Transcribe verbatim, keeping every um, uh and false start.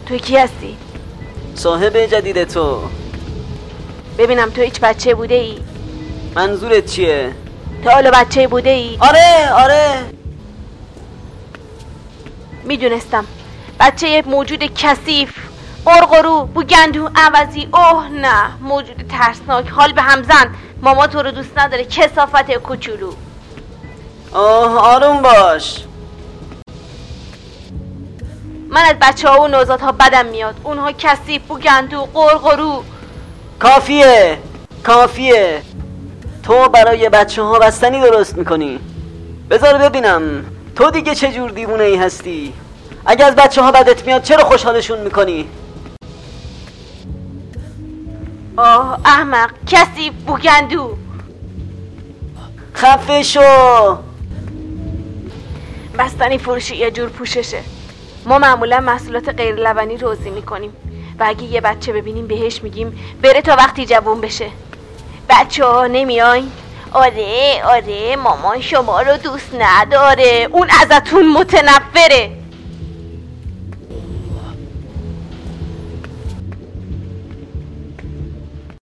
توی کی هستی؟ صاحب جدید تو. ببینم تو هیچ بچه بوده ای؟ منظورت چیه؟ تا حالا بچه بوده ای؟ آره آره میدونستم بچه یه موجود کثیف، قرقرو، بوگندو، عوضی. اوه نه، موجود ترسناک، حال به همزن. ماما تو رو دوست نداره، کثافت کوچولو. آه آروم باش. من از بچه ها و نوزاد ها بدم میاد. اونها کثیف، بوگندو، قرقرو. کافیه کافیه. تو برای بچه ها بستنی درست میکنی. بذار ببینم تو دیگه چه جور دیوونه ای هستی. اگه از بچه ها بدت میاد چرا خوشحالشون میکنی؟ آه احمق، کثیف، بوگندو. خفه شو. بستنی فروشی یه جور پوششه. ما معمولا محصولات غیر لبنی روزی میکنیم و اگه یه بچه ببینیم بهش میگیم بره تا وقتی جوون بشه. بچه ها نمیاین؟ آره آره مامان شما رو دوست نداره، اون ازتون متنفره.